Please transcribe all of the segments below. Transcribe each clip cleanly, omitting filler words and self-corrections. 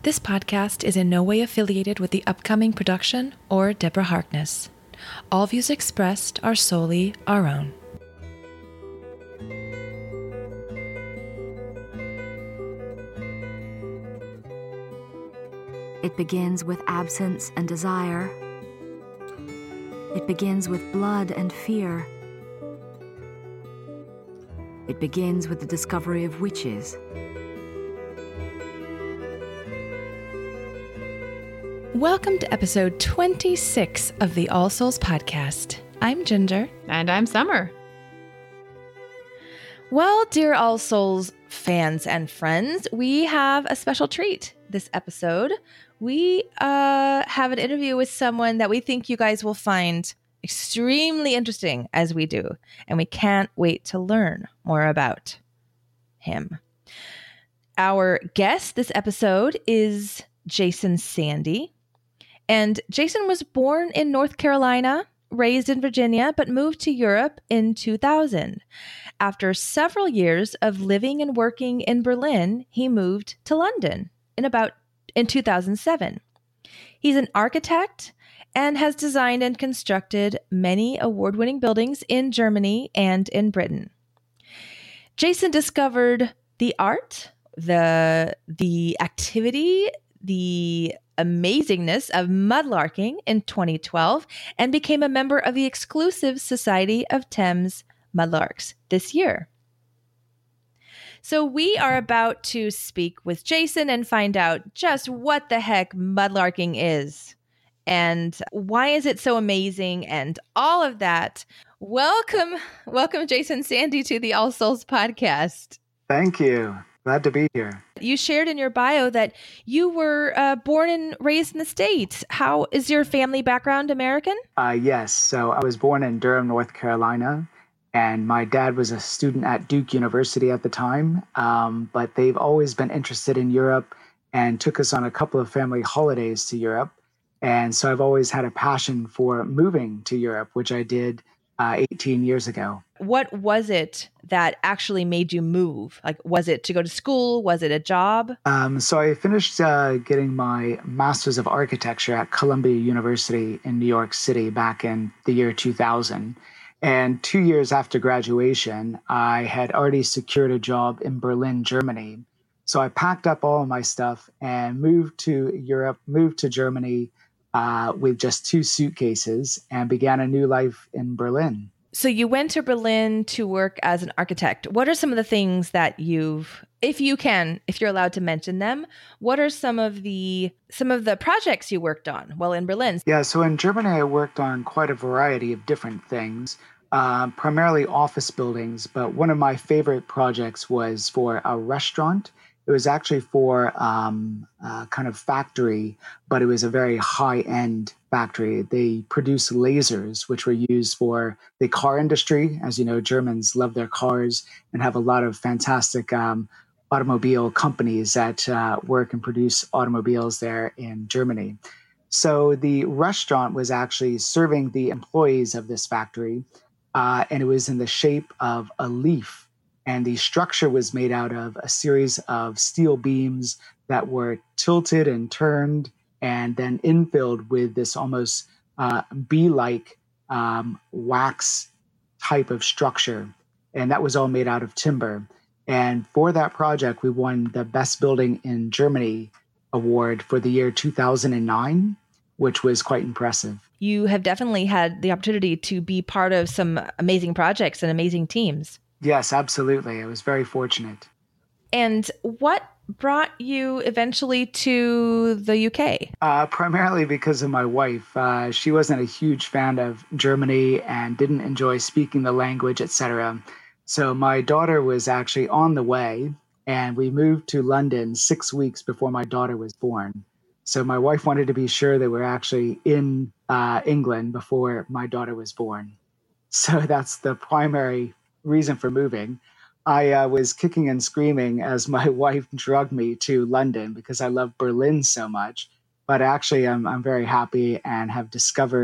This podcast is in no way affiliated with the upcoming production or Deborah Harkness. All views expressed are solely our own. It begins with absence and desire. It begins with blood and fear. It begins with the discovery of witches. Welcome to episode 26 of the All Souls podcast. I'm Ginger. And I'm Summer. Well, dear All Souls fans and friends, we have a special treat this episode. We have an interview with someone that we think you guys will find extremely interesting, as we do. And we can't wait to learn more about him. Our guest this episode is Jason Sandy. And Jason was born in North Carolina, raised in Virginia, but moved to Europe in 2000. After several years of living and working in Berlin, he moved to London in 2007. He's an architect and has designed and constructed many award-winning buildings in Germany and in Britain. Jason discovered the art, the activity, the amazingness of mudlarking in 2012 and became a member of the exclusive Society of Thames Mudlarks this year. So we are about to speak with Jason and find out just what the heck mudlarking is and why is it so amazing and all of that. Welcome, Jason Sandy, to the All Souls podcast. Thank you. Glad to be here. You shared in your bio that you were born and raised in the States. How is your family background American? Yes. So I was born in Durham, North Carolina, and my dad was a student at Duke University at the time. But they've always been interested in Europe and took us on a couple of family holidays to Europe. And so I've always had a passion for moving to Europe, which I did 18 years ago. What was it that actually made you move? Like, was it to go to school? Was it a job? So I finished getting my Master's of Architecture at Columbia University in New York City back in the year 2000. And 2 years after graduation, I had already secured a job in Berlin, Germany. So I packed up all of my stuff and moved to Europe, moved to Germany with just 2 suitcases and began a new life in Berlin. So you went to Berlin to work as an architect. What are some of the things that if you're allowed to mention them, what are some of the projects you worked on while in Berlin? Yeah, so in Germany, I worked on quite a variety of different things, primarily office buildings. But one of my favorite projects was for a restaurant. It was actually for a kind of factory, but it was a very high-end factory. They produce lasers, which were used for the car industry. As you know, Germans love their cars and have a lot of fantastic automobile companies that work and produce automobiles there in Germany. So the restaurant was actually serving the employees of this factory, and it was in the shape of a leaf. And the structure was made out of a series of steel beams that were tilted and turned and then infilled with this almost bee-like wax type of structure. And that was all made out of timber. And for that project, we won the Best Building in Germany award for the year 2009, which was quite impressive. You have definitely had the opportunity to be part of some amazing projects and amazing teams. Yes, absolutely. I was very fortunate. And what brought you eventually to the UK? Primarily because of my wife. She wasn't a huge fan of Germany and didn't enjoy speaking the language, etc. So my daughter was actually on the way, and we moved to London 6 weeks before my daughter was born. So my wife wanted to be sure that we're actually in England before my daughter was born. So that's the primary reason for moving. I was kicking and screaming as my wife drugged me to London because I love Berlin so much. But actually, I'm very happy and have discovered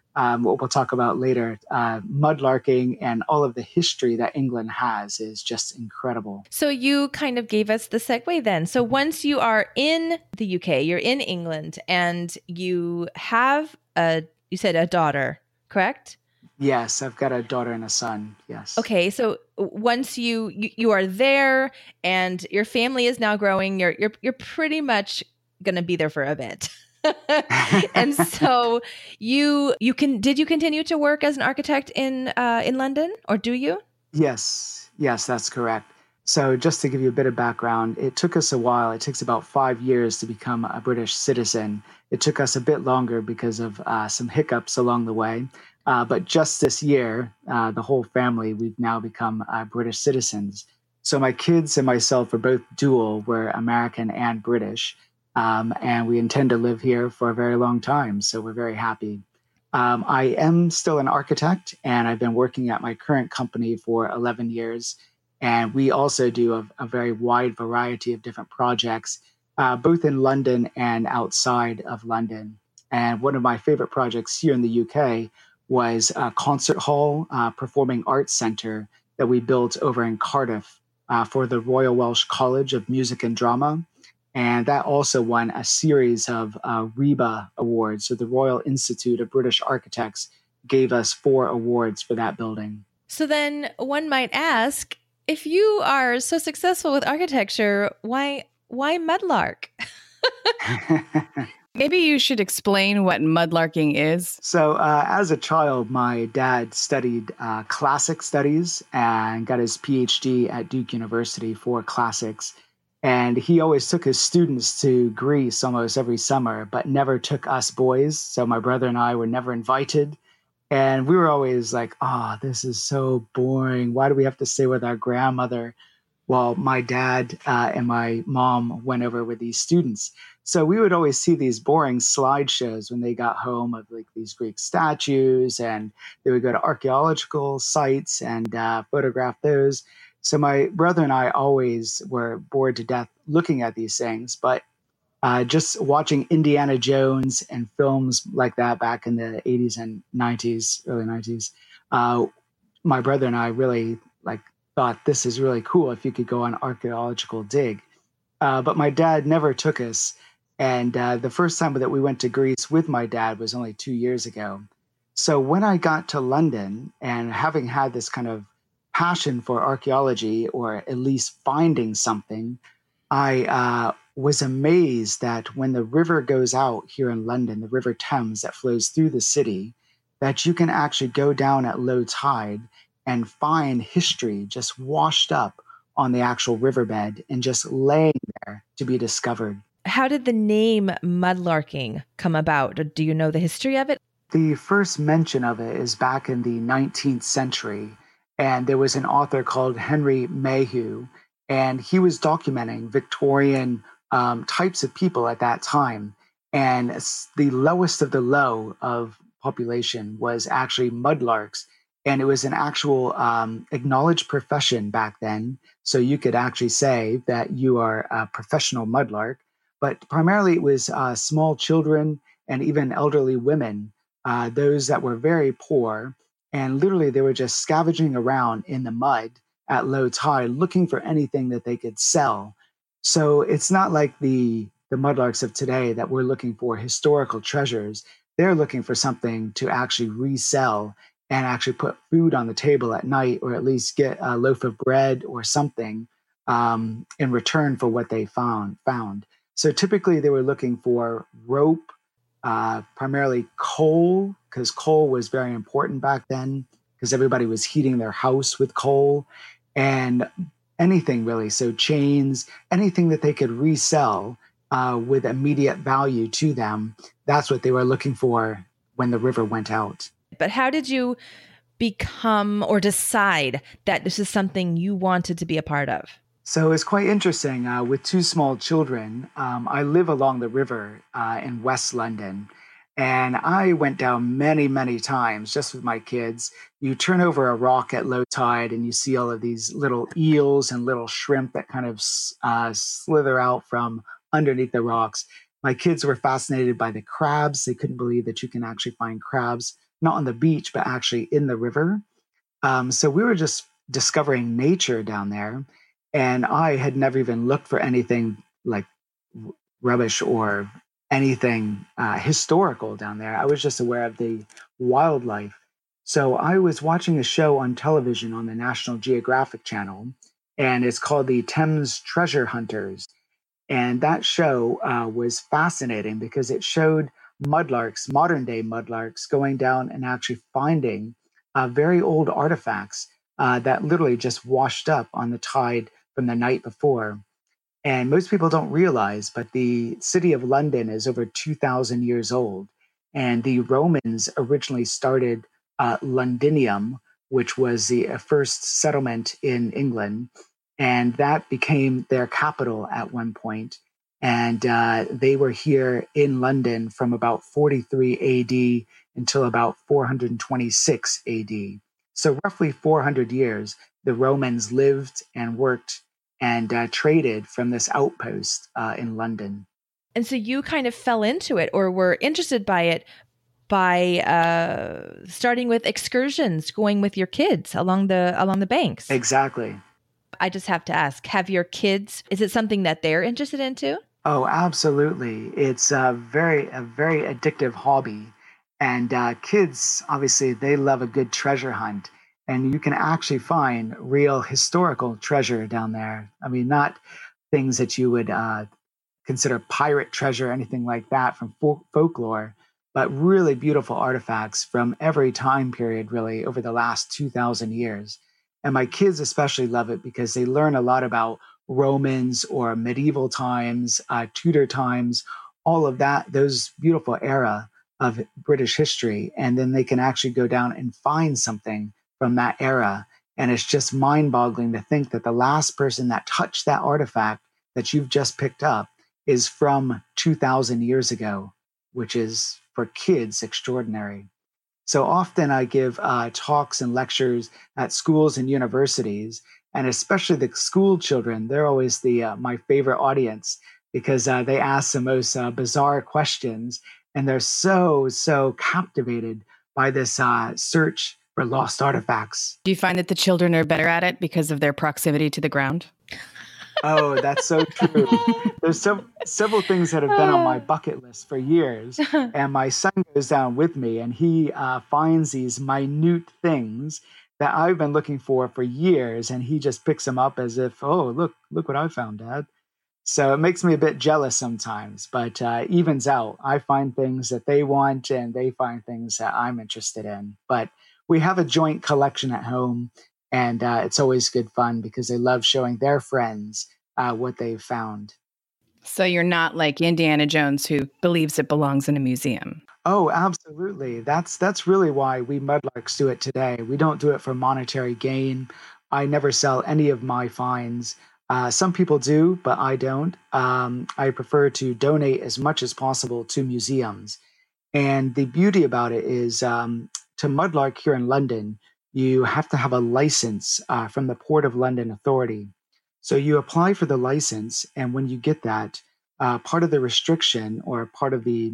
what we'll talk about later, mudlarking and all of the history that England has is just incredible. So you kind of gave us the segue then. So once you are in the UK, you're in England, and you have you said a daughter, correct? Yes, I've got a daughter and a son. Yes. Okay, so once you are there and your family is now growing, you're pretty much going to be there for a bit. And so you did you continue to work as an architect in London, or do you? Yes, that's correct. So, just to give you a bit of background, it took us a while. It takes about 5 years to become a British citizen. It took us a bit longer because of some hiccups along the way. But just this year, the whole family, we've now become British citizens. So, my kids and myself are both dual. We're American and British. And we intend to live here for a very long time. So, we're very happy. I am still an architect, and I've been working at my current company for 11 years. And we also do a very wide variety of different projects, both in London and outside of London. And one of my favorite projects here in the UK was a concert hall, performing arts center that we built over in Cardiff for the Royal Welsh College of Music and Drama. And that also won a series of RIBA awards. So the Royal Institute of British Architects gave us 4 awards for that building. So then one might ask, if you are so successful with architecture, why mudlark? Maybe you should explain what mudlarking is. So, as a child, my dad studied classic studies and got his PhD at Duke University for classics. And he always took his students to Greece almost every summer, but never took us boys. So, my brother and I were never invited. And we were always like, oh, this is so boring. Why do we have to stay with our grandmother while my dad and my mom went over with these students? So we would always see these boring slideshows when they got home of like these Greek statues, and they would go to archaeological sites and photograph those. So my brother and I always were bored to death looking at these things, but just watching Indiana Jones and films like that back in the 80s and 90s, early 90s, my brother and I really thought this is really cool if you could go on archaeological dig. But my dad never took us. And the first time that we went to Greece with my dad was only 2 years ago. So when I got to London, and having had this kind of passion for archaeology, or at least finding something, I was amazed that when the river goes out here in London, the River Thames that flows through the city, that you can actually go down at low tide and find history just washed up on the actual riverbed and just laying there to be discovered. How did the name mudlarking come about? Do you know the history of it? The first mention of it is back in the 19th century, and there was an author called Henry Mayhew, and he was documenting Victorian types of people at that time. And the lowest of the low of population was actually mudlarks. And it was an actual acknowledged profession back then. So you could actually say that you are a professional mudlark. But primarily it was small children and even elderly women, those that were very poor. And literally they were just scavenging around in the mud at low tide, looking for anything that they could sell. So it's not like the mudlarks of today that we're looking for historical treasures. They're looking for something to actually resell and actually put food on the table at night, or at least get a loaf of bread or something in return for what they found. So typically they were looking for rope, primarily coal, because coal was very important back then, because everybody was heating their house with coal, and anything really. So chains, anything that they could resell with immediate value to them. That's what they were looking for when the river went out. But how did you become or decide that this is something you wanted to be a part of? So it's quite interesting. With 2 small children, I live along the river in West London. And I went down many, many times just with my kids. You turn over a rock at low tide and you see all of these little eels and little shrimp that kind of slither out from underneath the rocks. My kids were fascinated by the crabs. They couldn't believe that you can actually find crabs not on the beach, but actually in the river. So we were just discovering nature down there. And I had never even looked for anything like rubbish or anything historical down there. I was just aware of the wildlife. So I was watching a show on television on the National Geographic Channel, and it's called the Thames Treasure Hunters. And that show was fascinating because it showed mudlarks, modern day mudlarks, going down and actually finding very old artifacts that literally just washed up on the tide from the night before. And most people don't realize, but the city of London is over 2,000 years old. And the Romans originally started Londinium, which was the first settlement in England. And that became their capital at one point. And they were here in London from about 43 AD until about 426 AD. So, roughly 400 years, the Romans lived and worked and traded from this outpost in London. And so you kind of fell into it or were interested by it by starting with excursions, going with your kids along the banks. Exactly. I just have to ask, have your kids, is it something that they're interested in too? Oh, absolutely. It's a very addictive hobby. And kids, obviously, they love a good treasure hunt. And you can actually find real historical treasure down there. I mean, not things that you would consider pirate treasure or anything like that from folklore, but really beautiful artifacts from every time period, really, over the last 2,000 years. And my kids especially love it because they learn a lot about Romans or medieval times, Tudor times, all of that, those beautiful era of British history. And then they can actually go down and find something from that era. And it's just mind boggling to think that the last person that touched that artifact that you've just picked up is from 2,000 years ago, which is for kids extraordinary. So often I give talks and lectures at schools and universities, and especially the school children. They're always my favorite audience because they ask the most bizarre questions, and they're so captivated by this search for lost artifacts. Do you find that the children are better at it because of their proximity to the ground? Oh, that's so true. There's several things that have been on my bucket list for years. And my son goes down with me and he finds these minute things that I've been looking for years. And he just picks them up as if, oh, look what I found, Dad. So it makes me a bit jealous sometimes, but evens out. I find things that they want and they find things that I'm interested in. But we have a joint collection at home. And it's always good fun because they love showing their friends what they've found. So you're not like Indiana Jones who believes it belongs in a museum. Oh, absolutely. That's really why we mudlarks do it today. We don't do it for monetary gain. I never sell any of my finds. Some people do, but I don't. I prefer to donate as much as possible to museums. And the beauty about it is to mudlark here in London, you have to have a license from the Port of London Authority. So you apply for the license, and when you get that, part of the restriction or part of the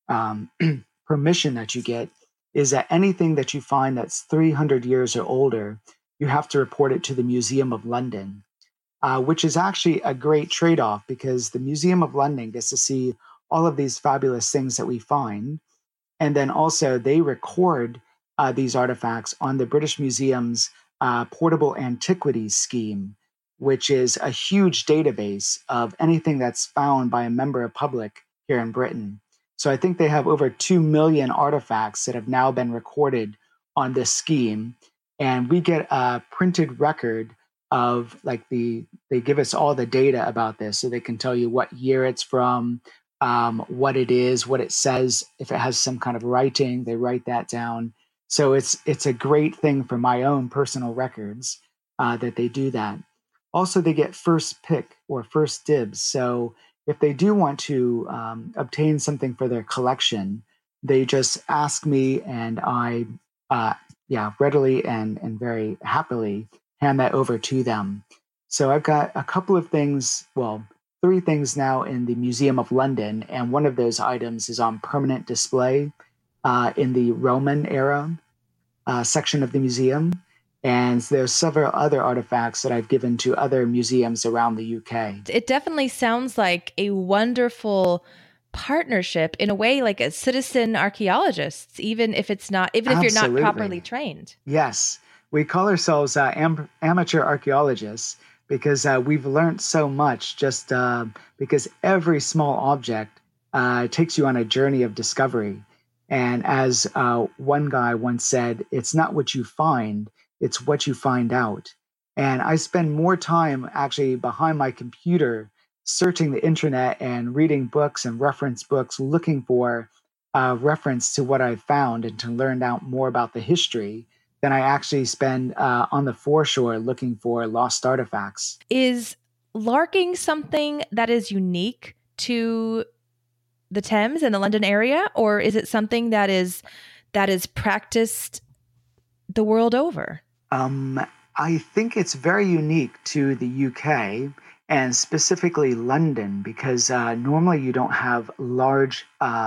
permission that you get is that anything that you find that's 300 years or older, you have to report it to the Museum of London, which is actually a great trade-off because the Museum of London gets to see all of these fabulous things that we find. And then also they record these artifacts on the British Museum's Portable Antiquities Scheme, which is a huge database of anything that's found by a member of public here in Britain. So I think they have over 2 million artifacts that have now been recorded on this scheme. And we get a printed record of they give us all the data about this so they can tell you what year it's from, what it is, what it says. If it has some kind of writing, they write that down. So it's a great thing for my own personal records that they do that. Also, they get first pick or first dibs. So if they do want to obtain something for their collection, they just ask me and I readily and very happily hand that over to them. So I've got a couple of things, 3 things now in the Museum of London, and one of those items is on permanent display. in the Roman era section of the museum. And there's several other artifacts that I've given to other museums around the UK. It definitely sounds like a wonderful partnership in a way, like a citizen archaeologists, even if you're not properly trained. Yes. We call ourselves amateur archaeologists because we've learned so much just because every small object takes you on a journey of discovery. And as one guy once said, it's not what you find, it's what you find out. And I spend more time actually behind my computer searching the internet and reading books and reference books, looking for reference to what I've found and to learn out more about the history than I actually spend on the foreshore looking for lost artifacts. Is larking something that is unique to the Thames and the London area, or is it something that is practiced the world over? I think it's very unique to the UK and specifically London because normally you don't have large,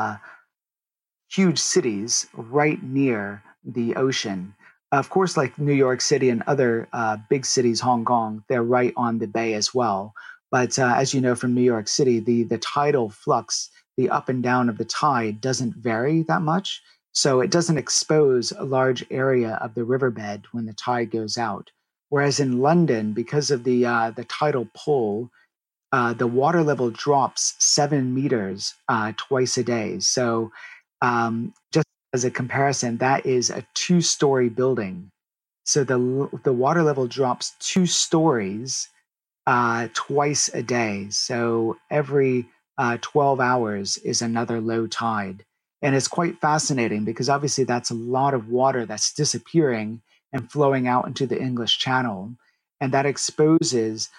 huge cities right near the ocean. Of course, like New York City and other big cities, Hong Kong, they're right on the bay as well. But as you know from New York City, the tidal flux, the up and down of the tide doesn't vary that much. So it doesn't expose a large area of the riverbed when the tide goes out. Whereas in London, because of the tidal pull, the water level drops 7 meters twice a day. So just as a comparison, that is a 2-story building. So the water level drops 2 stories twice a day. So every 12 hours is another low tide. And it's quite fascinating because obviously that's a lot of water that's disappearing and flowing out into the English Channel. And that exposes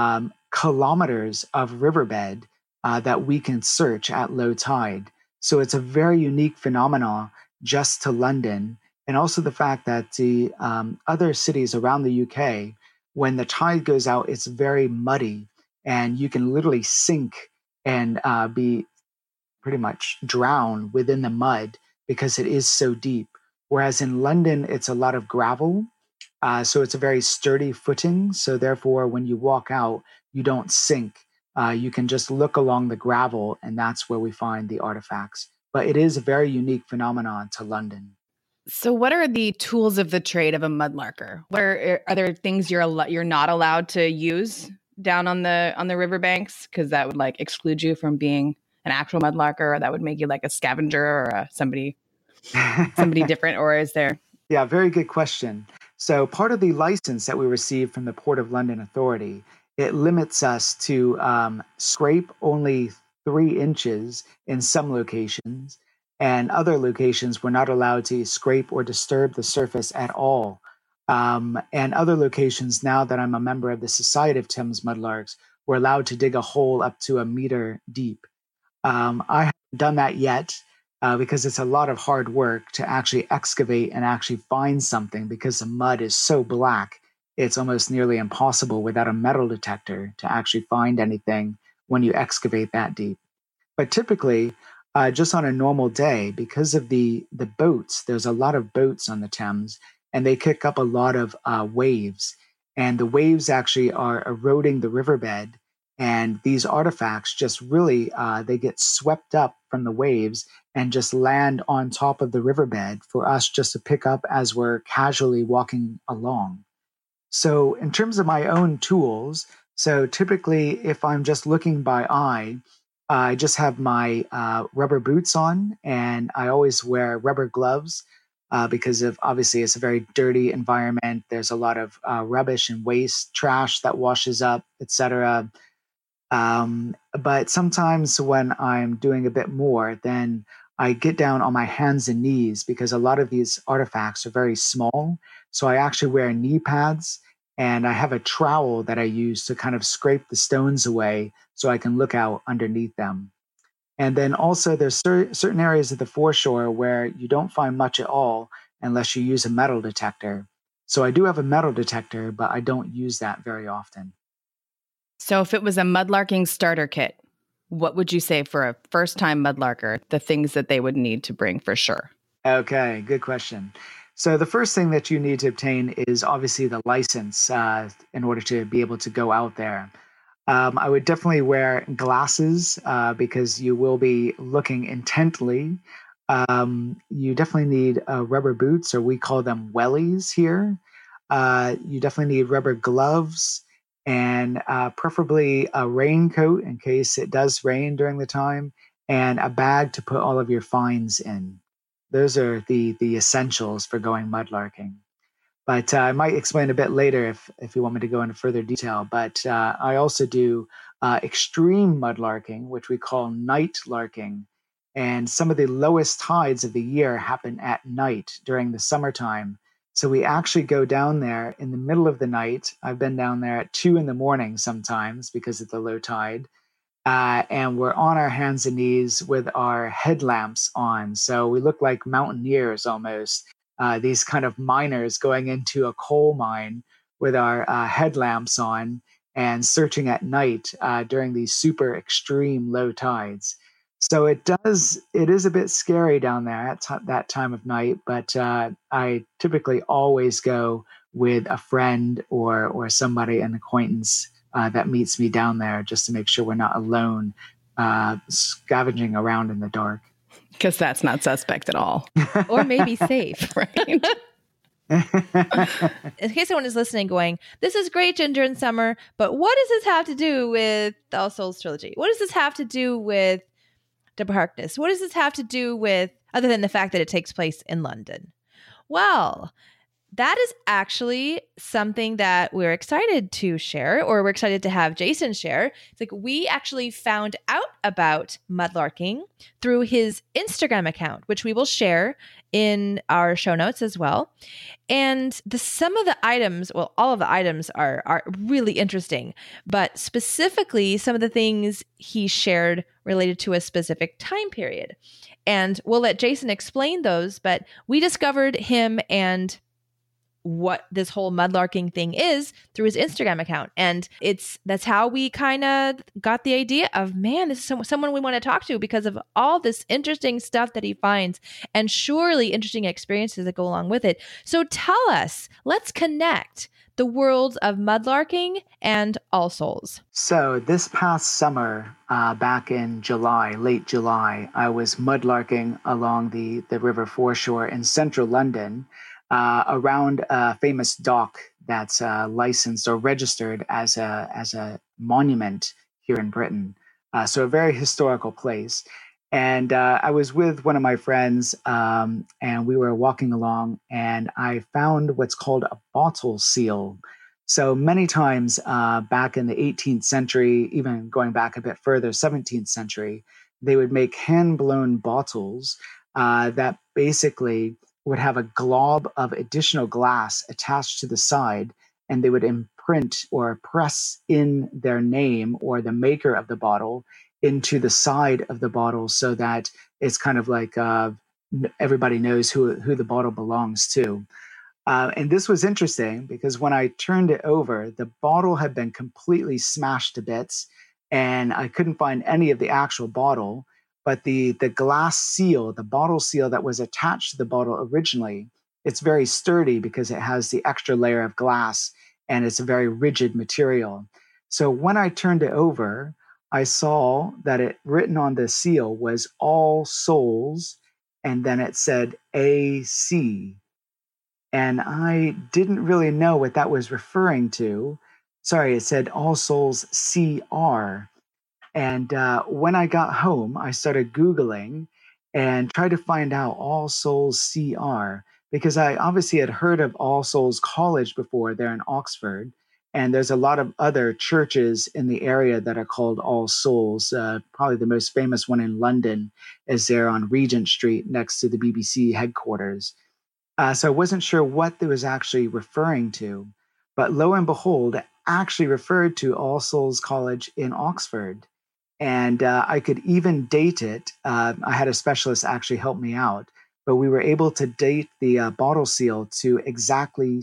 kilometers of riverbed that we can search at low tide. So it's a very unique phenomenon just to London. And also the fact that the other cities around the UK, when the tide goes out, it's very muddy and you can literally sink and be pretty much drown within the mud because it is so deep. Whereas in London, it's a lot of gravel. So it's a very sturdy footing. So therefore, when you walk out, you don't sink. You can just look along the gravel, and that's where we find the artifacts. But it is a very unique phenomenon to London. So what are the tools of the trade of a mudlarker? Are there things you're not allowed to use down on the riverbanks? Because that would like exclude you from being an actual mudlarker, or that would make you like a scavenger or somebody different, or is there? Yeah, very good question. So part of the license that we received from the Port of London Authority, it limits us to scrape only 3 inches in some locations, and other locations we're not allowed to scrape or disturb the surface at all. And other locations, now that I'm a member of the Society of Thames Mudlarks, we're allowed to dig a hole up to 1 meter deep. I haven't done that yet because it's a lot of hard work to actually excavate and actually find something because the mud is so black. It's almost nearly impossible without a metal detector to actually find anything when you excavate that deep. But typically, just on a normal day, because of the boats, there's a lot of boats on the Thames, and they kick up a lot of waves. And the waves actually are eroding the riverbed. And these artifacts just really, they get swept up from the waves and just land on top of the riverbed for us just to pick up as we're casually walking along. So in terms of my own tools, so typically if I'm just looking by eye, I just have my rubber boots on, and I always wear rubber gloves because of obviously it's a very dirty environment. There's a lot of rubbish and waste, trash that washes up, etc. But sometimes when I'm doing a bit more, then I get down on my hands and knees because a lot of these artifacts are very small. So I actually wear knee pads, and I have a trowel that I use to kind of scrape the stones away so I can look out underneath them. And then also there's certain areas of the foreshore where you don't find much at all unless you use a metal detector. So I do have a metal detector, but I don't use that very often. So if it was a mudlarking starter kit, what would you say for a first-time mudlarker, the things that they would need to bring for sure? Okay, good question. So the first thing that you need to obtain is obviously the license in order to be able to go out there. I would definitely wear glasses because you will be looking intently. You definitely need rubber boots, or we call them wellies here. You definitely need rubber gloves and preferably a raincoat in case it does rain during the time, and a bag to put all of your finds in. Those are the essentials for going mudlarking. But I might explain a bit later if you want me to go into further detail. But I also do extreme mudlarking, which we call night larking. And some of the lowest tides of the year happen at night during the summertime. So we actually go down there in the middle of the night. I've been down there at 2 in the morning sometimes because of the low tide. And we're on our hands and knees with our headlamps on. So we look like mountaineers almost, these kind of miners going into a coal mine with our headlamps on and searching at night during these super extreme low tides. So it is a bit scary down there at that time of night, but I typically always go with a friend or somebody, an acquaintance that meets me down there, just to make sure we're not alone scavenging around in the dark. Because that's not suspect at all. Or maybe safe. Right. In case anyone is listening going, this is great, Ginger and Summer, but what does this have to do with the All Souls trilogy? What does this have to do with Deborah Harkness? What does this have to do with, other than the fact that it takes place in London? Well, that is actually something that we're excited to share, or we're excited to have Jason share. It's like we actually found out about mudlarking through his Instagram account, which we will share in our show notes as well. And some of the items, well, all of the items are really interesting, but specifically some of the things he shared related to a specific time period. And we'll let Jason explain those, but we discovered him and what this whole mudlarking thing is through his Instagram account. And that's how we kind of got the idea of, man, this is someone we want to talk to because of all this interesting stuff that he finds and surely interesting experiences that go along with it. So tell us, let's connect the worlds of mudlarking and All Souls. So this past summer, back in July, late July, I was mudlarking along the river foreshore in central London, around a famous dock that's licensed or registered as a monument here in Britain. So a very historical place. And I was with one of my friends, and we were walking along, and I found what's called a bottle seal. So many times back in the 18th century, even going back a bit further, 17th century, they would make hand-blown bottles that basically would have a glob of additional glass attached to the side, and they would imprint or press in their name or the maker of the bottle into the side of the bottle so that it's kind of like everybody knows who the bottle belongs to. And this was interesting because when I turned it over, the bottle had been completely smashed to bits, and I couldn't find any of the actual bottle. But the glass seal, the bottle seal that was attached to the bottle originally, it's very sturdy because it has the extra layer of glass and it's a very rigid material. So when I turned it over, I saw that it written on the seal was All Souls, and then it said AC. And I didn't really know what that was referring to. Sorry, it said All Souls CR. And when I got home, I started Googling and tried to find out All Souls CR because I obviously had heard of All Souls College before there in Oxford. And there's a lot of other churches in the area that are called All Souls. Probably the most famous one in London is there on Regent Street next to the BBC headquarters. So I wasn't sure what it was actually referring to. But lo and behold, it actually referred to All Souls College in Oxford. And I could even date it. I had a specialist actually help me out, but we were able to date the bottle seal to exactly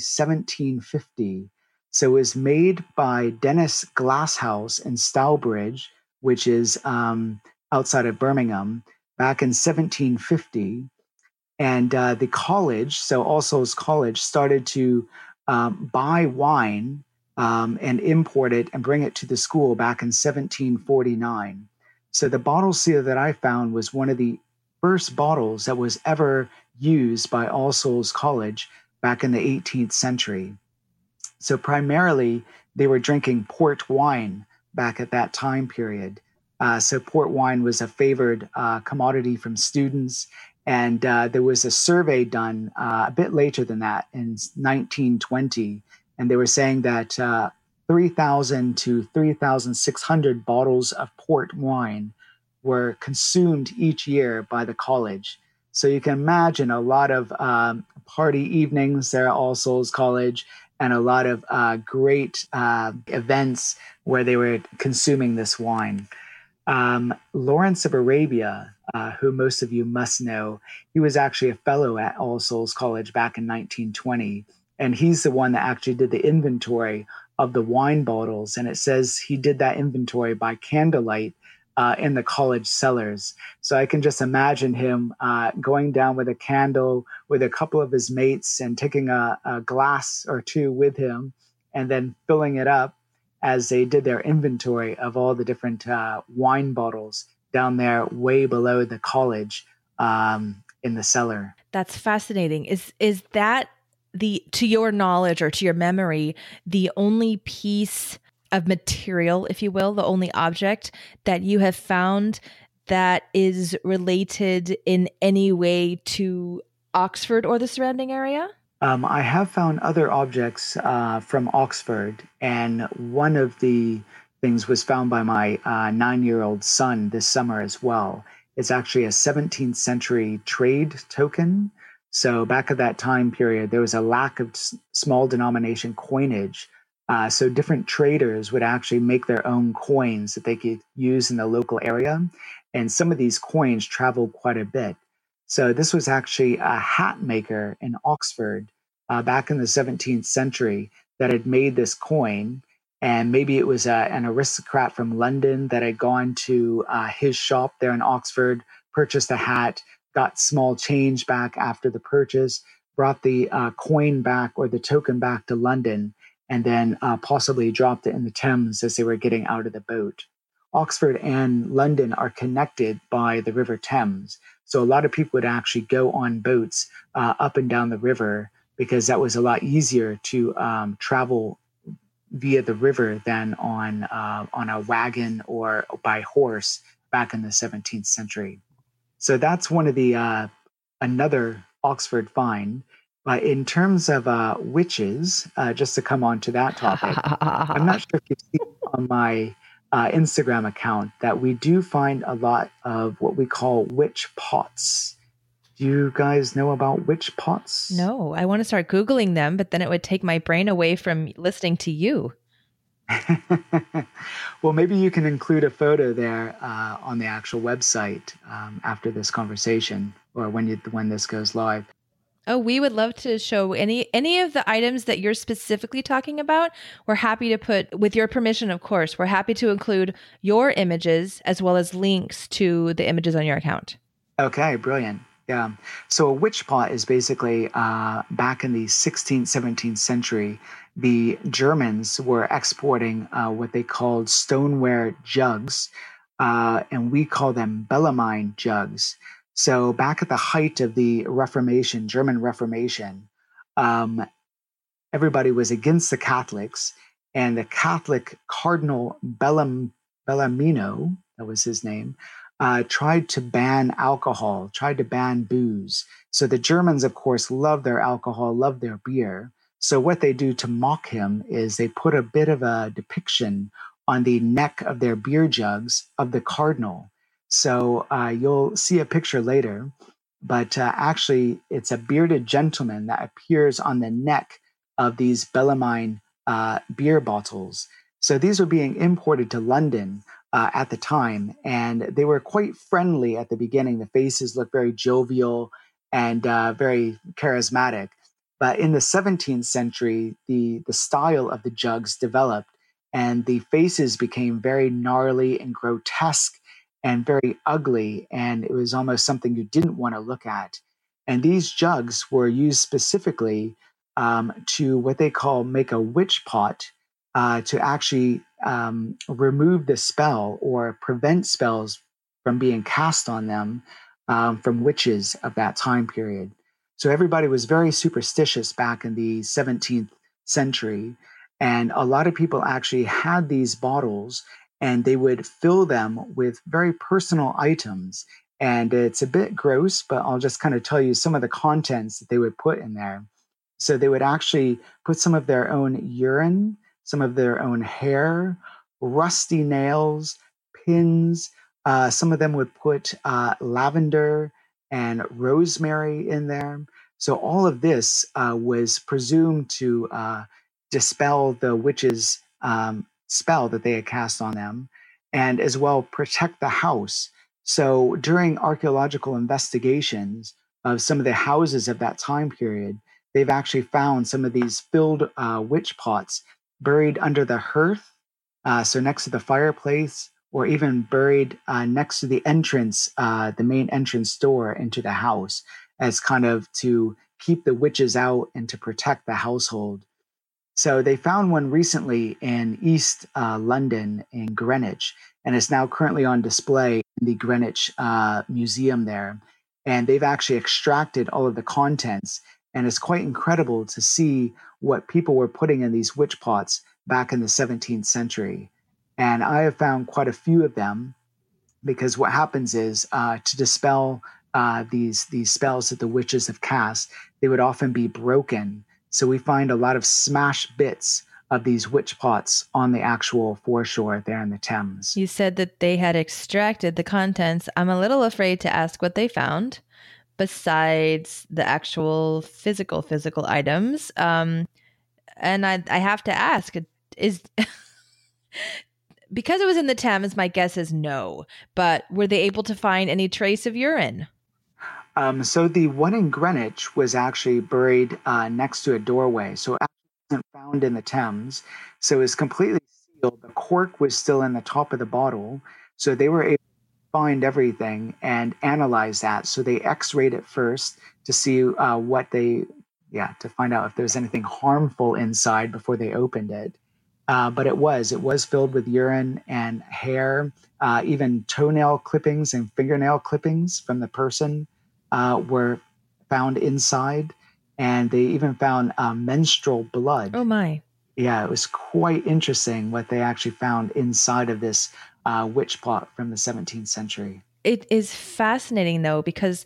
1750. So it was made by Dennis Glasshouse in Stowbridge, which is outside of Birmingham, back in 1750. And the college, so All Souls College, started to buy wine and import it and bring it to the school back in 1749. So the bottle seal that I found was one of the first bottles that was ever used by All Souls College back in the 18th century. So primarily, they were drinking port wine back at that time period. So port wine was a favored commodity from students. And there was a survey done a bit later than that in 1920. And they were saying that 3,000 to 3,600 bottles of port wine were consumed each year by the college. So you can imagine a lot of party evenings there at All Souls College, and a lot of great events where they were consuming this wine. Lawrence of Arabia, who most of you must know, he was actually a fellow at All Souls College back in 1920. And he's the one that actually did the inventory of the wine bottles. And it says he did that inventory by candlelight in the college cellars. So I can just imagine him going down with a candle with a couple of his mates and taking a glass or two with him and then filling it up as they did their inventory of all the different wine bottles down there way below the college in the cellar. That's fascinating. Is that to your knowledge or to your memory, the only piece of material, if you will, the only object that you have found that is related in any way to Oxford or the surrounding area? I have found other objects from Oxford, and one of the things was found by my 9-year-old son this summer as well. It's actually a 17th century trade token. So back at that time period, there was a lack of small denomination coinage. So different traders would actually make their own coins that they could use in the local area. And some of these coins traveled quite a bit. So this was actually a hat maker in Oxford back in the 17th century that had made this coin. And maybe it was an aristocrat from London that had gone to his shop there in Oxford, purchased a hat, got small change back after the purchase, brought the coin back or the token back to London, and then possibly dropped it in the Thames as they were getting out of the boat. Oxford and London are connected by the River Thames. So a lot of people would actually go on boats up and down the river because that was a lot easier to travel via the river than on a wagon or by horse back in the 17th century. So that's one of the another Oxford find. But in terms of witches, just to come on to that topic, I'm not sure if you've seen on my Instagram account that we do find a lot of what we call witch pots. Do you guys know about witch pots? No, I want to start Googling them, but then it would take my brain away from listening to you. Well, maybe you can include a photo there on the actual website after this conversation or when this goes live. Oh, we would love to show any of the items that you're specifically talking about. We're happy to put, with your permission, of course, we're happy to include your images as well as links to the images on your account. Okay, brilliant. Yeah. So a witch pot is basically back in the 16th, 17th century, the Germans were exporting what they called stoneware jugs, and we call them Bellarmine jugs. So back at the height of the Reformation, German Reformation, everybody was against the Catholics, and the Catholic Cardinal Bellarmino, that was his name, tried to ban alcohol, tried to ban booze. So the Germans, of course, love their alcohol, love their beer. So what they do to mock him is they put a bit of a depiction on the neck of their beer jugs of the cardinal. So you'll see a picture later, but actually it's a bearded gentleman that appears on the neck of these Bellarmine beer bottles. So these were being imported to London at the time, and they were quite friendly at the beginning. The faces looked very jovial and very charismatic. But in the 17th century, the style of the jugs developed, and the faces became very gnarly and grotesque and very ugly, and it was almost something you didn't want to look at. And these jugs were used specifically to what they call make a witch pot, to actually remove the spell or prevent spells from being cast on them from witches of that time period. So everybody was very superstitious back in the 17th century. And a lot of people actually had these bottles and they would fill them with very personal items. And it's a bit gross, but I'll just kind of tell you some of the contents that they would put in there. So they would actually put some of their own urine, some of their own hair, rusty nails, pins. Some of them would put lavender and rosemary in there. So all of this was presumed to dispel the witch's spell that they had cast on them, and as well protect the house. So during archaeological investigations of some of the houses of that time period, they've actually found some of these filled witch pots buried under the hearth, so next to the fireplace, or even buried next to the entrance, the main entrance door into the house, as kind of to keep the witches out and to protect the household. So they found one recently in East London in Greenwich, and it's now currently on display in the Greenwich Museum there. And they've actually extracted all of the contents, and it's quite incredible to see what people were putting in these witch pots back in the 17th century. And I have found quite a few of them, because what happens is to dispel these spells that the witches have cast, they would often be broken. So we find a lot of smashed bits of these witch pots on the actual foreshore there in the Thames. You said that they had extracted the contents. I'm a little afraid to ask what they found besides the actual physical items. And I have to ask, is because it was in the Thames, my guess is no. But were they able to find any trace of urine? So the one in Greenwich was actually buried next to a doorway. So it wasn't found in the Thames. So it was completely sealed. The cork was still in the top of the bottle. So they were able to find everything and analyze that. So they x-rayed it first to see to find out if there was anything harmful inside before they opened it. But it was filled with urine and hair, even toenail clippings and fingernail clippings from the person were found inside, and they even found menstrual blood. Oh my. Yeah, it was quite interesting what they actually found inside of this witch pot from the 17th century. It is fascinating though, because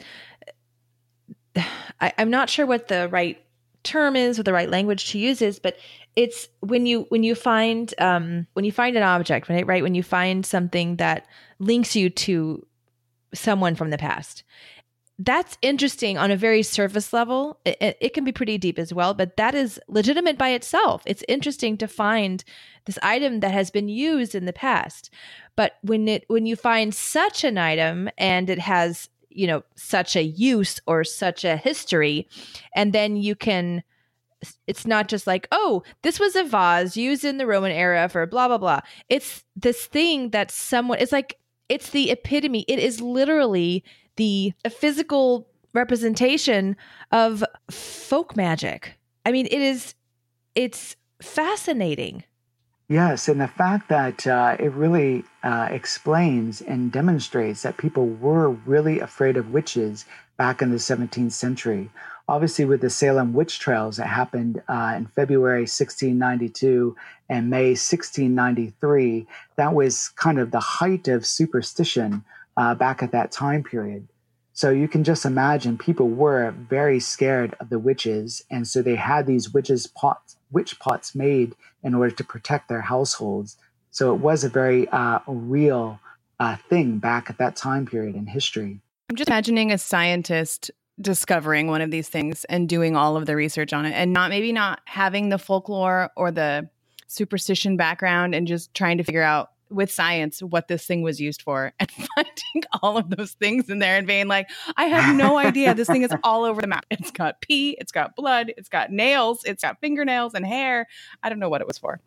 I'm not sure what the right term is or the right language to use is, but it's when you find an object, right? When you find something that links you to someone from the past. That's interesting on a very surface level. It can be pretty deep as well, but that is legitimate by itself. It's interesting to find this item that has been used in the past. But when you find such an item and it has, such a use or such a history, and then it's not just like, oh, this was a vase used in the Roman era for blah, blah, blah. It's this thing that it's the epitome. It is literally a physical representation of folk magic. I mean, it's fascinating. Yes, and the fact that it really explains and demonstrates that people were really afraid of witches back in the 17th century. Obviously, with the Salem witch trials that happened in February 1692 and May 1693, that was kind of the height of superstition back at that time period. So you can just imagine people were very scared of the witches, and so they had these witch pots made in order to protect their households. So it was a very real thing back at that time period in history. I'm just imagining a scientist discovering one of these things and doing all of the research on it, and not having the folklore or the superstition background, and just trying to figure out with science what this thing was used for, and finding all of those things in there and being like, I have no idea. This thing is all over the map. It's got pee, it's got blood, it's got nails, it's got fingernails and hair. I don't know what it was for.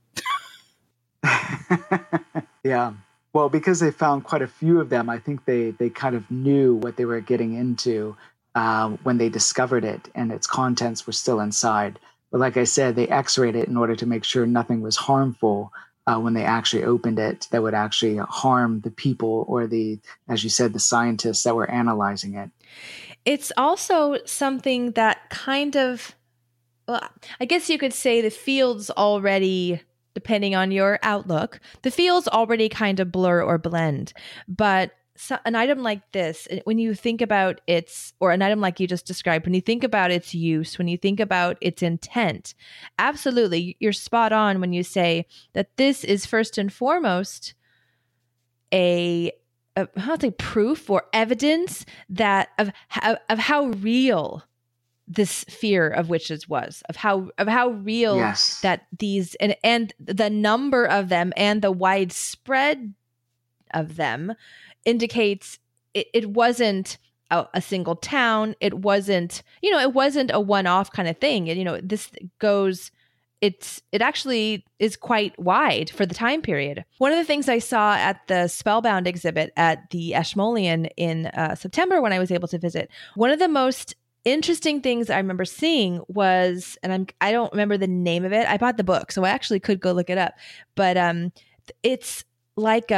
Yeah. Well, because they found quite a few of them, I think they kind of knew what they were getting into. when they discovered it, and its contents were still inside. But like I said, they x-rayed it in order to make sure nothing was harmful when they actually opened it that would actually harm the people or as you said, the scientists that were analyzing it. It's also something that kind of, well, I guess you could say the fields already, depending on your outlook, the fields already kind of blur or blend. But an item like this, when you think about or an item like you just described, when you think about its use, when you think about its intent, absolutely, you're spot on when you say that this is first and foremost proof or evidence that of how real this fear of witches was, of how real Yes. that these and the number of them and the widespread of them indicates it wasn't a single town. It wasn't, it wasn't a one-off kind of thing. And, this goes, it actually is quite wide for the time period. One of the things I saw at the Spellbound exhibit at the Ashmolean in September when I was able to visit, one of the most interesting things I remember seeing was, and I don't remember the name of it. I bought the book, so I actually could go look it up. But it's like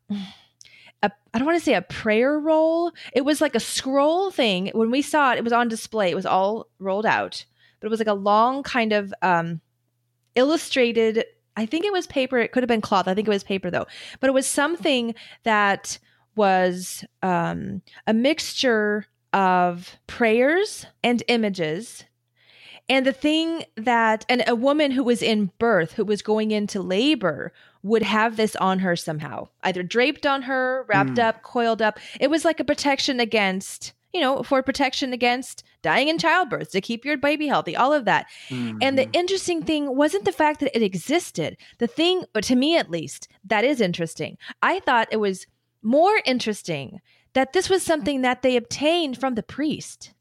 I don't want to say a prayer roll. It was like a scroll thing. When we saw it, it was on display. It was all rolled out, but it was like a long kind of illustrated. I think it was paper. It could have been cloth. I think it was paper though. But it was something that was a mixture of prayers and images. And the thing that, and a woman who was in birth, who was going into labor, would have this on her somehow, either draped on her, wrapped up, coiled up. It was like a protection against, for protection against dying in childbirth, to keep your baby healthy, all of that. Mm-hmm. And the interesting thing wasn't the fact that it existed. The thing, but to me at least, that is interesting. I thought it was more interesting that this was something that they obtained from the priest.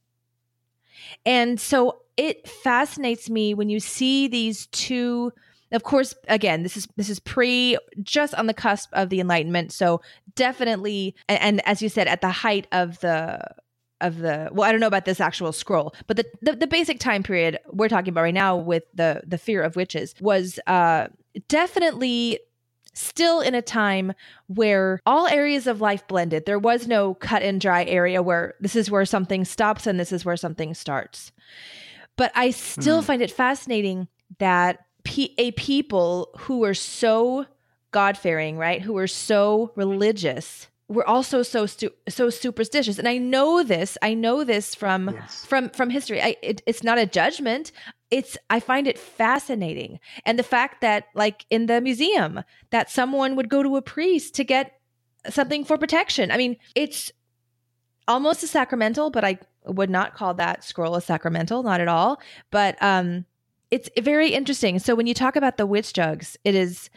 And so it fascinates me when you see these two. Of course, again, this is just on the cusp of the Enlightenment. So definitely, and as you said, at the height of the well, I don't know about this actual scroll, but the basic time period we're talking about right now with the fear of witches was definitely still in a time where all areas of life blended. There was no cut and dry area where this is where something stops and this is where something starts. But I still find it fascinating that a people who were so God-fearing, right, who were so religious, were also so superstitious. And I know this from history. It's not a judgment. I find it fascinating. And the fact that, like in the museum, that someone would go to a priest to get something for protection. I mean, it's almost a sacramental, but I would not call that scroll a sacramental, not at all. But it's very interesting. So when you talk about the witch jugs, it's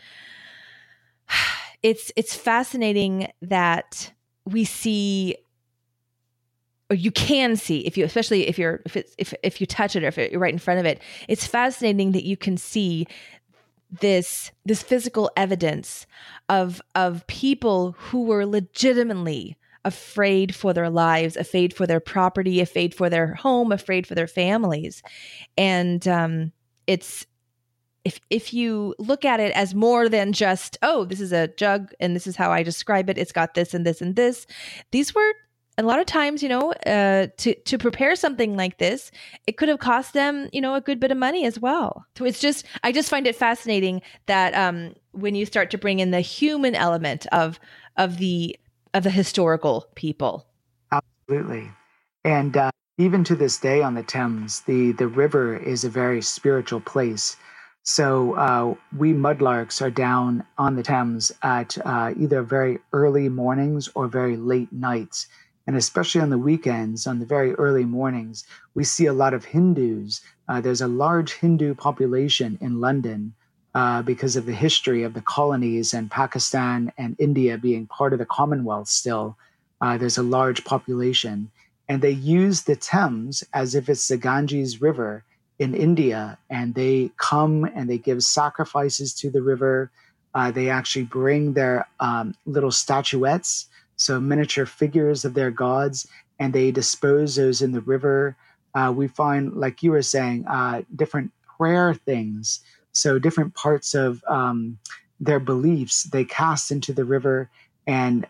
fascinating that we see, or you can see, especially if you touch it or if you're right in front of it. It's fascinating that you can see this physical evidence of people who were legitimately afraid for their lives, afraid for their property, afraid for their home, afraid for their families. And it's, if you look at it as more than just, oh, this is a jug and this is how I describe it, it's got this and this and this. These were a lot of times, to prepare something like this, it could have cost them, a good bit of money as well. So I just find it fascinating that when you start to bring in the human element of the historical people. Absolutely. And even to this day on the Thames, the river is a very spiritual place. So we mudlarks are down on the Thames at either very early mornings or very late nights. And especially on the weekends, on the very early mornings, we see a lot of Hindus. There's a large Hindu population in London because of the history of the colonies and Pakistan and India being part of the Commonwealth still. There's a large population. And they use the Thames as if it's the Ganges River in India. And they come and they give sacrifices to the river. They actually bring their little statuettes, so miniature figures of their gods, and they dispose those in the river. We find, like you were saying, different prayer things. So different parts of their beliefs they cast into the river, and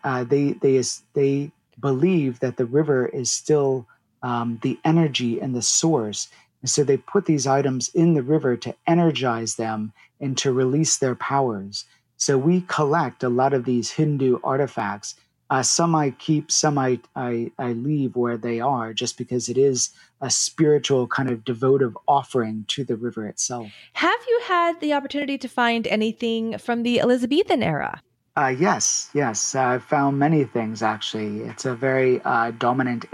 they believe that the river is still the energy and the source. And so they put these items in the river to energize them and to release their powers. So we collect a lot of these Hindu artifacts. Some I keep, some I leave where they are, just because it is a spiritual kind of devotive offering to the river itself. Have you had the opportunity to find anything from the Elizabethan era? Yes. I've found many things, actually. It's a very dominant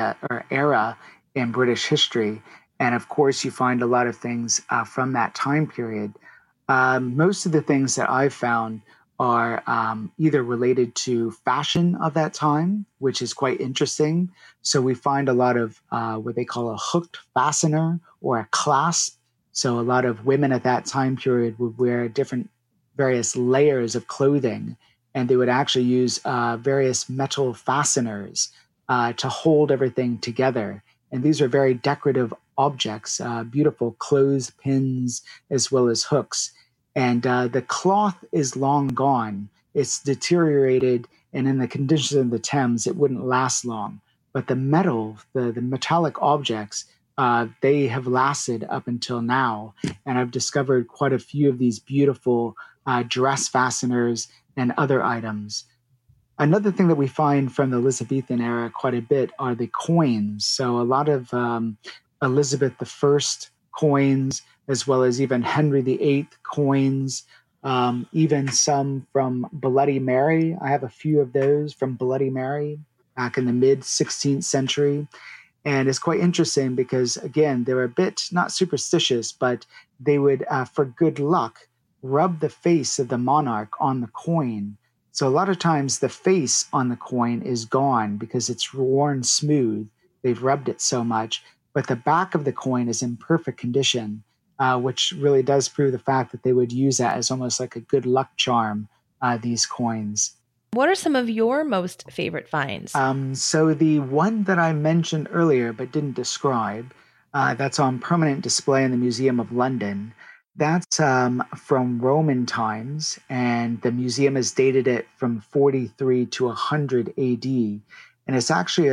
era in British history. And of course, you find a lot of things from that time period. Most of the things that I've found are either related to fashion of that time, which is quite interesting. So we find a lot of what they call a hooked fastener or a clasp. So a lot of women at that time period would wear various layers of clothing, and they would actually use various metal fasteners to hold everything together. And these are very decorative objects, beautiful clothespins as well as hooks. And the cloth is long gone. It's deteriorated, and in the conditions of the Thames, it wouldn't last long. But the metal, the metallic objects, they have lasted up until now. And I've discovered quite a few of these beautiful dress fasteners and other items. Another thing that we find from the Elizabethan era quite a bit are the coins. So a lot of Elizabeth I coins, as well as even Henry VIII coins, even some from Bloody Mary. I have a few of those from Bloody Mary back in the mid 16th century. And it's quite interesting because, again, they were a bit not superstitious, but they would, for good luck, rub the face of the monarch on the coin. So a lot of times the face on the coin is gone because it's worn smooth. They've rubbed it so much, but the back of the coin is in perfect condition, which really does prove the fact that they would use that as almost like a good luck charm, these coins. What are some of your most favorite finds? So the one that I mentioned earlier but didn't describe, that's on permanent display in the Museum of London. That's from Roman times, and the museum has dated it from 43 to 100 AD. And it's actually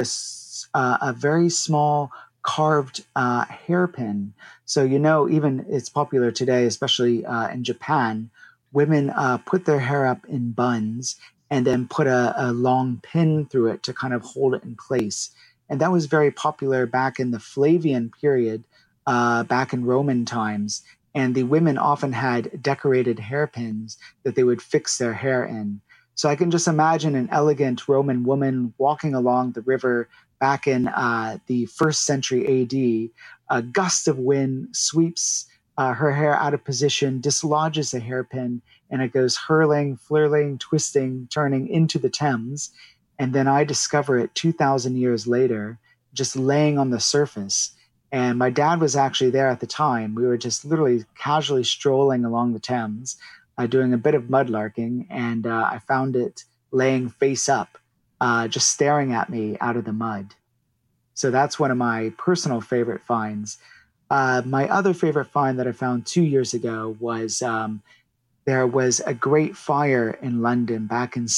a very small carved hairpin. So, even it's popular today, especially in Japan, women put their hair up in buns and then put a long pin through it to kind of hold it in place. And that was very popular back in the Flavian period, back in Roman times. And the women often had decorated hairpins that they would fix their hair in. So I can just imagine an elegant Roman woman walking along the river back in the first century AD. A gust of wind sweeps her hair out of position, dislodges the hairpin, and it goes hurling, flirting, twisting, turning into the Thames. And then I discover it 2,000 years later, just laying on the surface. And my dad was actually there at the time. We were just literally casually strolling along the Thames, doing a bit of mudlarking, and I found it laying face up, just staring at me out of the mud. So that's one of my personal favorite finds. My other favorite find that I found 2 years ago was there was a great fire in London back in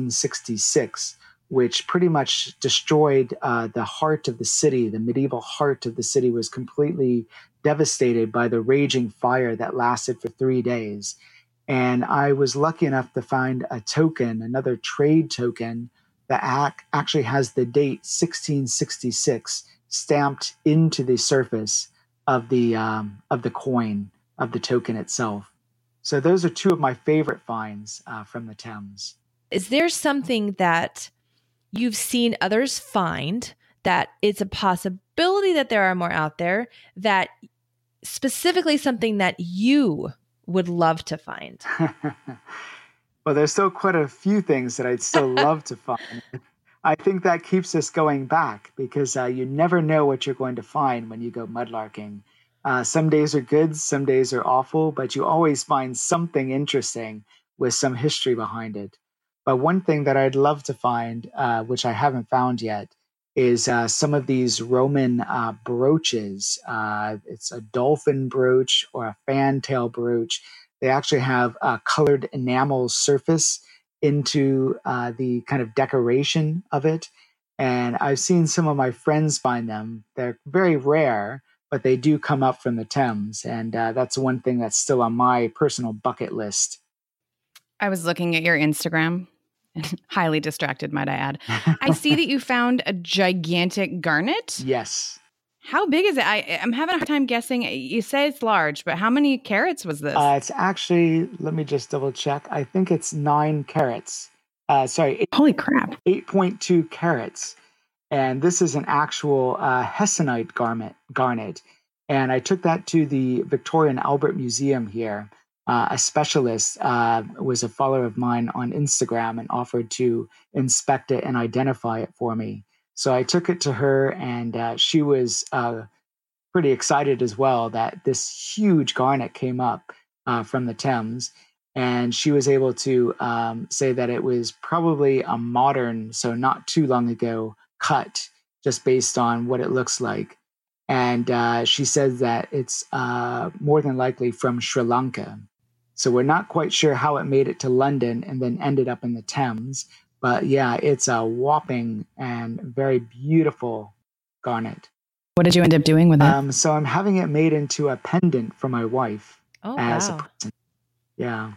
1666, which pretty much destroyed the heart of the city. The medieval heart of the city was completely devastated by the raging fire that lasted for 3 days. And I was lucky enough to find a token, another trade token, that actually has the date 1666 stamped into the surface of the coin, of the token itself. So those are two of my favorite finds from the Thames. Is there something that you've seen others find that it's a possibility that there are more out there, that specifically something that you would love to find? Well, there's still quite a few things that I'd still love to find. I think that keeps us going back because you never know what you're going to find when you go mudlarking. Some days are good, some days are awful, but you always find something interesting with some history behind it. But one thing that I'd love to find, which I haven't found yet, is some of these Roman brooches. It's a dolphin brooch or a fantail brooch. They actually have a colored enamel surface into the kind of decoration of it. And I've seen some of my friends find them. They're very rare, but they do come up from the Thames. And that's one thing that's still on my personal bucket list. I was looking at your Instagram. Highly distracted, might I add. I see that you found a gigantic garnet. Yes. How big is it? I'm having a hard time guessing. You say it's large, but how many carats was this? It's actually, let me just double check. I think it's 9 carats. Holy crap. 8.2 carats. And this is an actual Hessonite garnet. And I took that to the Victoria and Albert Museum here. A specialist was a follower of mine on Instagram and offered to inspect it and identify it for me. So I took it to her, and she was pretty excited as well that this huge garnet came up from the Thames. And she was able to say that it was probably a modern, so not too long ago, cut, just based on what it looks like. And she says that it's more than likely from Sri Lanka. So we're not quite sure how it made it to London and then ended up in the Thames. But yeah, it's a whopping and very beautiful garnet. What did you end up doing with it? So I'm having it made into a pendant for my wife as a present. Yeah.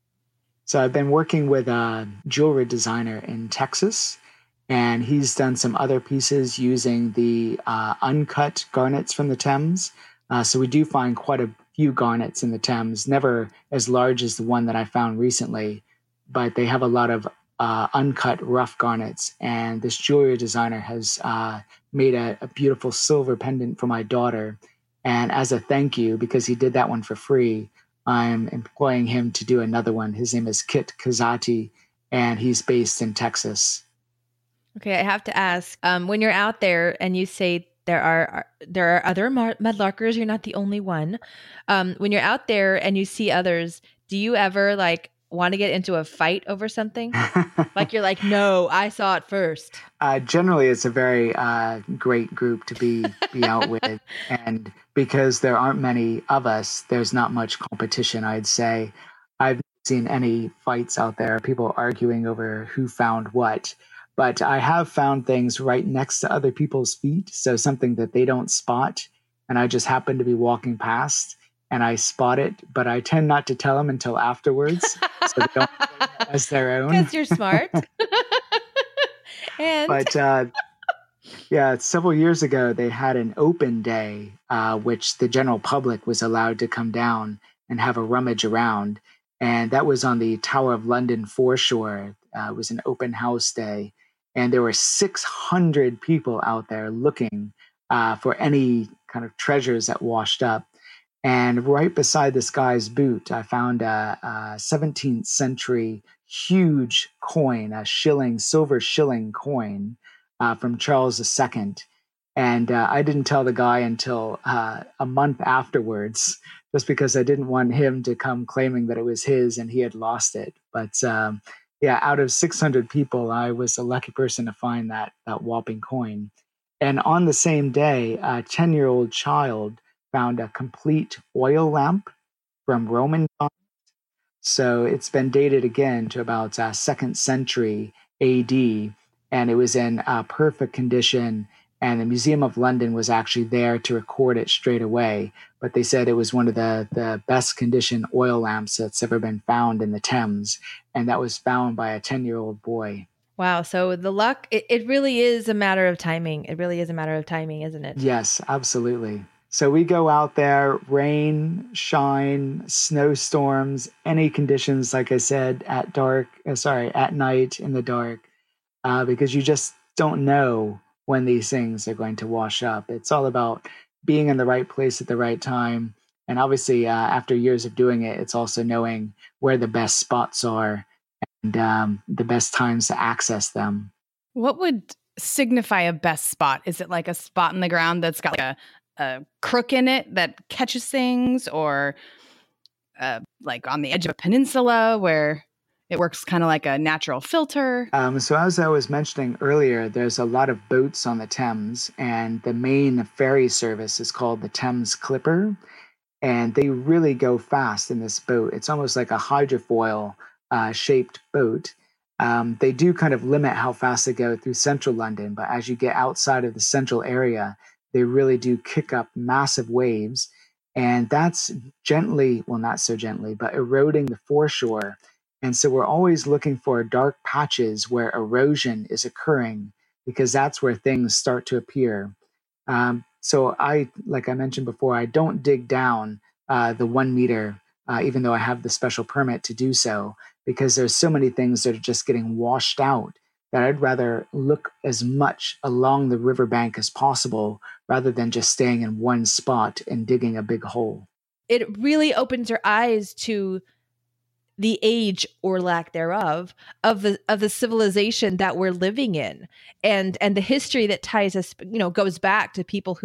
So I've been working with a jewelry designer in Texas, and he's done some other pieces using the uncut garnets from the Thames. So we do find quite a few garnets in the Thames, never as large as the one that I found recently, but they have a lot of uncut rough garnets. And this jewelry designer has made a beautiful silver pendant for my daughter. And as a thank you, because he did that one for free, I'm employing him to do another one. His name is Kit Kazati, and he's based in Texas. Okay, I have to ask, when you're out there and you say there are other mudlarkers, you're not the only one. When you're out there and you see others, do you ever want to get into a fight over something? You're like, no, I saw it first. Generally, it's a very great group to be out with. And because there aren't many of us, there's not much competition, I'd say. I've not seen any fights out there, people arguing over who found what. But I have found things right next to other people's feet. So something that they don't spot. And I just happen to be walking past and I spot it, but I tend not to tell them until afterwards. So they don't claim it as their own. Because you're smart. But several years ago, they had an open day, which the general public was allowed to come down and have a rummage around. And that was on the Tower of London foreshore. It was an open house day. And there were 600 people out there looking for any kind of treasures that washed up. And right beside this guy's boot, I found a 17th century huge coin, a silver shilling coin from Charles II. And I didn't tell the guy until a month afterwards, just because I didn't want him to come claiming that it was his and he had lost it. But out of 600 people, I was a lucky person to find that whopping coin. And on the same day, a 10-year-old child found a complete oil lamp from Roman times. So it's been dated again to about 2nd century AD, and it was in perfect condition. And the Museum of London was actually there to record it straight away. But they said it was one of the best conditioned oil lamps that's ever been found in the Thames. And that was found by a 10-year-old boy. Wow. So the luck, it really is a matter of timing. It really is a matter of timing, isn't it? Yes, absolutely. So we go out there, rain, shine, snowstorms, any conditions, like I said, at night in the dark, because you just don't know when these things are going to wash up. It's all about being in the right place at the right time. And obviously, after years of doing it, it's also knowing where the best spots are and the best times to access them. What would signify a best spot? Is it like a spot in the ground that's got like a crook in it that catches things, or like on the edge of a peninsula where it works kind of like a natural filter. So as I was mentioning earlier, there's a lot of boats on the Thames, and the main ferry service is called the Thames Clipper, and they really go fast in this boat. It's almost like a hydrofoil shaped boat. They do kind of limit how fast they go through central London, but as you get outside of the central area, they really do kick up massive waves. And that's gently, well, not so gently, but eroding the foreshore. And so we're always looking for dark patches where erosion is occurring because that's where things start to appear. So like I mentioned before, I don't dig down the 1 meter, even though I have the special permit to do so, because there's so many things that are just getting washed out that I'd rather look as much along the riverbank as possible rather than just staying in one spot and digging a big hole. It really opens your eyes to the age or lack thereof of the civilization that we're living in, and the history that ties us, goes back to peoples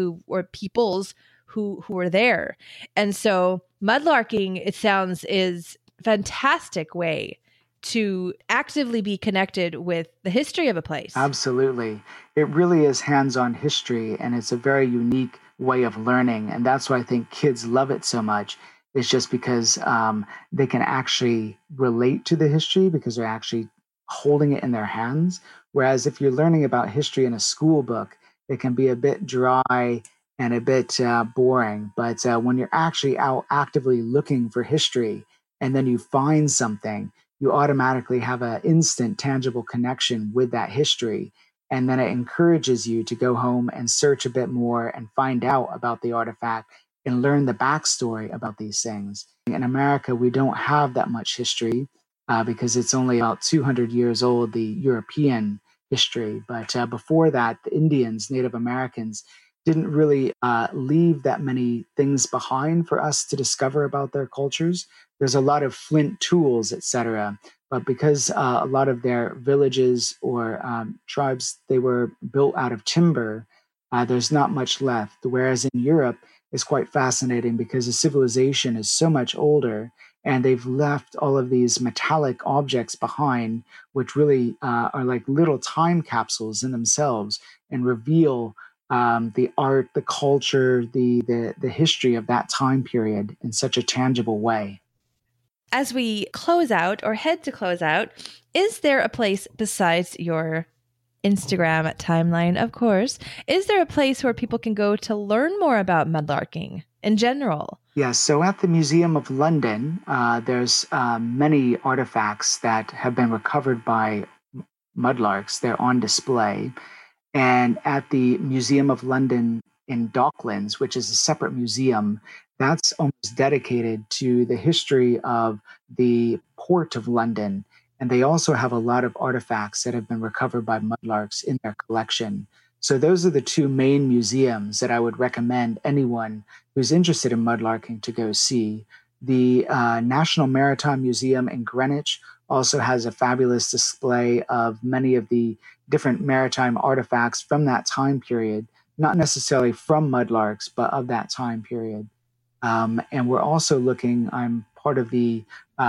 who were there. And so mudlarking, it sounds, is a fantastic way to actively be connected with the history of a place. Absolutely. It really is hands-on history, and it's a very unique way of learning. And that's why I think kids love it so much. It's just because they can actually relate to the history because they're actually holding it in their hands. Whereas if you're learning about history in a school book, it can be a bit dry and a bit boring. But when you're actually out actively looking for history and then you find something, you automatically have an instant tangible connection with that history. And then it encourages you to go home and search a bit more and find out about the artifact and learn the backstory about these things. In America, we don't have that much history because it's only about 200 years old, the European history. But before that, the Indians, Native Americans, didn't really leave that many things behind for us to discover about their cultures. There's a lot of flint tools, etc. But because a lot of their villages or tribes, they were built out of timber, there's not much left. Whereas in Europe, it's quite fascinating because the civilization is so much older and they've left all of these metallic objects behind, which really are like little time capsules in themselves and reveal the art, the culture, the history of that time period in such a tangible way. As we close out or head to close out, is there a place besides your Instagram timeline, of course, is there a place where people can go to learn more about mudlarking in general? Yes, so at the Museum of London, there's many artifacts that have been recovered by mudlarks. They're on display. And at the Museum of London in Docklands, which is a separate museum, that's almost dedicated to the history of the Port of London. And they also have a lot of artifacts that have been recovered by mudlarks in their collection. So those are the two main museums that I would recommend anyone who's interested in mudlarking to go see. The National Maritime Museum in Greenwich also has a fabulous display of many of the different maritime artifacts from that time period, not necessarily from mudlarks, but of that time period. And we're also looking, I'm part of the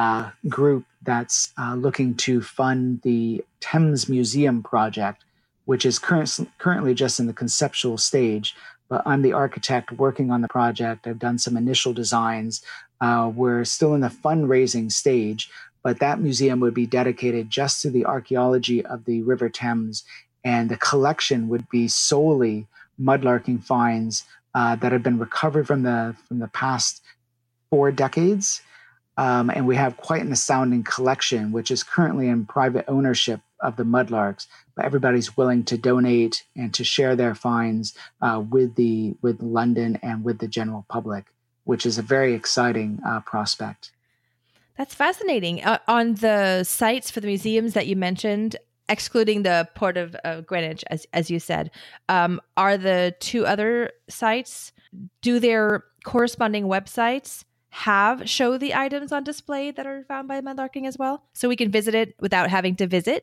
group that's looking to fund the Thames Museum project, which is currently just in the conceptual stage. But I'm the architect working on the project. I've done some initial designs. We're still in the fundraising stage, but that museum would be dedicated just to the archaeology of the River Thames, and the collection would be solely mudlarking finds that have been recovered from the past 4 decades. And we have quite an astounding collection, which is currently in private ownership of the mudlarks, but everybody's willing to donate and to share their finds with London and with the general public, which is a very exciting prospect. That's fascinating. On the sites for the museums that you mentioned, excluding the Port of Greenwich, as you said, are the 2 other sites, do their corresponding websites show the items on display that are found by mudlarking as well, so we can visit it without having to visit?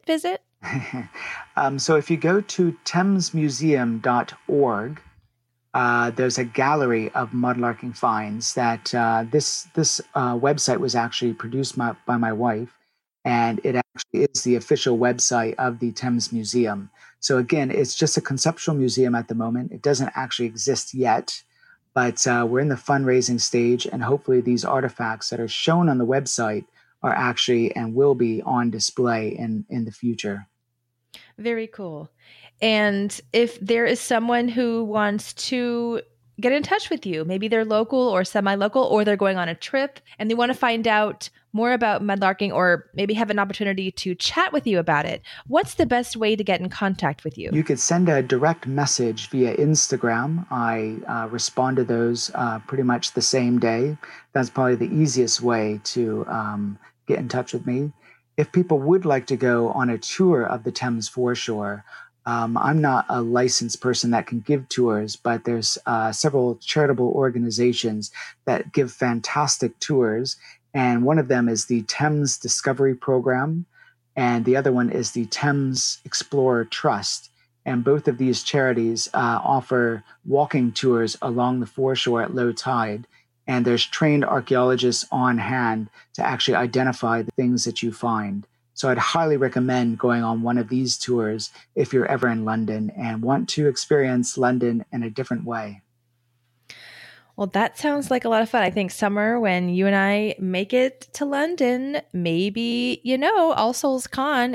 So if you go to thamesmuseum.org, there's a gallery of mudlarking finds that this website was actually produced by my wife, and it actually is the official website of the Thames Museum. So again, it's just a conceptual museum at the moment. It doesn't actually exist yet, but we're in the fundraising stage, and hopefully these artifacts that are shown on the website are actually and will be on display in the future. Very cool. And if there is someone who wants to get in touch with you, maybe they're local or semi-local, or they're going on a trip and they want to find out more about mudlarking, or maybe have an opportunity to chat with you about it, what's the best way to get in contact with you? You could send a direct message via Instagram. I respond to those pretty much the same day. That's probably the easiest way to get in touch with me. If people would like to go on a tour of the Thames foreshore, I'm not a licensed person that can give tours, but there's several charitable organizations that give fantastic tours. And one of them is the Thames Discovery Program, and the other one is the Thames Explorer Trust. And both of these charities offer walking tours along the foreshore at low tide. And there's trained archaeologists on hand to actually identify the things that you find. So I'd highly recommend going on one of these tours if you're ever in London and want to experience London in a different way. Well, that sounds like a lot of fun. I think, Summer, when you and I make it to London, maybe, All Souls Con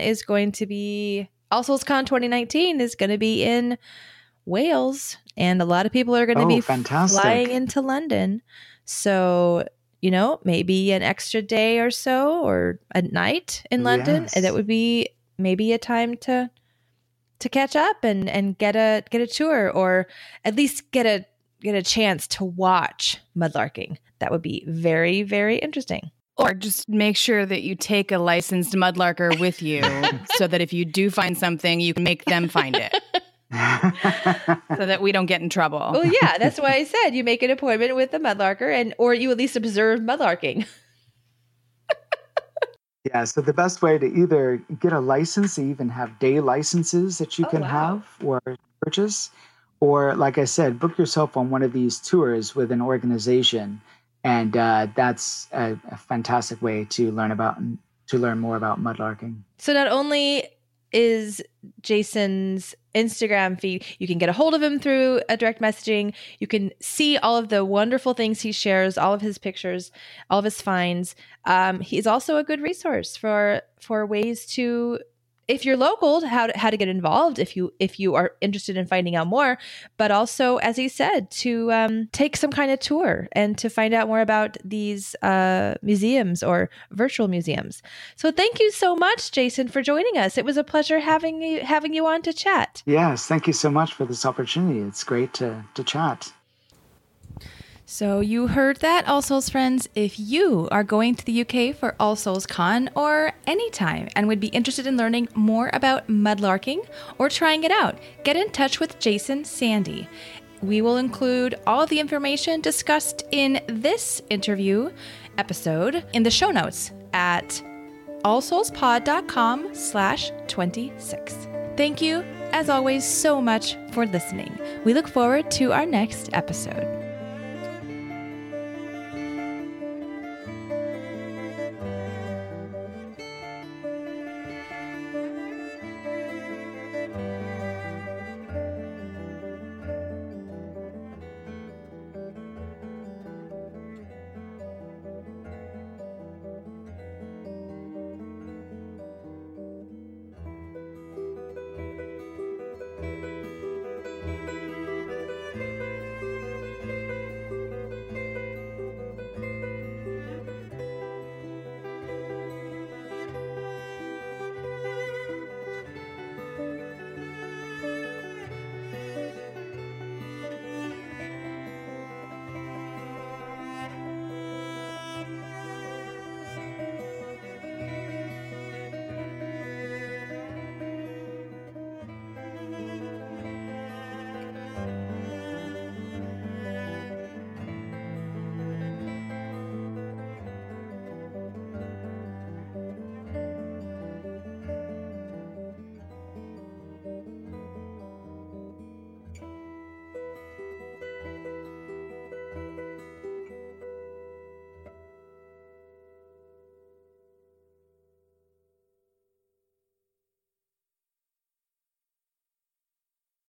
2019 is going to be in Wales. And a lot of people are going to be flying into London. So, maybe an extra day or so, or a night in London. Yes. And that would be maybe a time to catch up and get a tour, or at least get a chance to watch mudlarking. That would be very, very interesting. Or just make sure that you take a licensed mudlarker with you so that if you do find something, you can make them find it. So that we don't get in trouble. Well, yeah, that's why I said you make an appointment with a mudlarker, or you at least observe mudlarking. Yeah, so the best way to either get a license, they even have day licenses that you can have or purchase, or like I said, book yourself on one of these tours with an organization, and that's a fantastic way to learn more about mudlarking. So not only is Jason's Instagram feed, you can get a hold of him through a direct messaging. You can see all of the wonderful things he shares, all of his pictures, all of his finds. He's also a good resource for ways to, if you're local, how to get involved if you are interested in finding out more, but also, as he said, to take some kind of tour and to find out more about these museums or virtual museums. So thank you so much, Jason, for joining us. It was a pleasure having you on to chat. Yes, thank you so much for this opportunity. It's great to chat. So you heard that, All Souls friends. If you are going to the UK for All Souls Con or any time and would be interested in learning more about mudlarking or trying it out, get in touch with Jason Sandy. We will include all of the information discussed in this interview episode in the show notes at allsoulspod.com/26. Thank you, as always, so much for listening. We look forward to our next episode.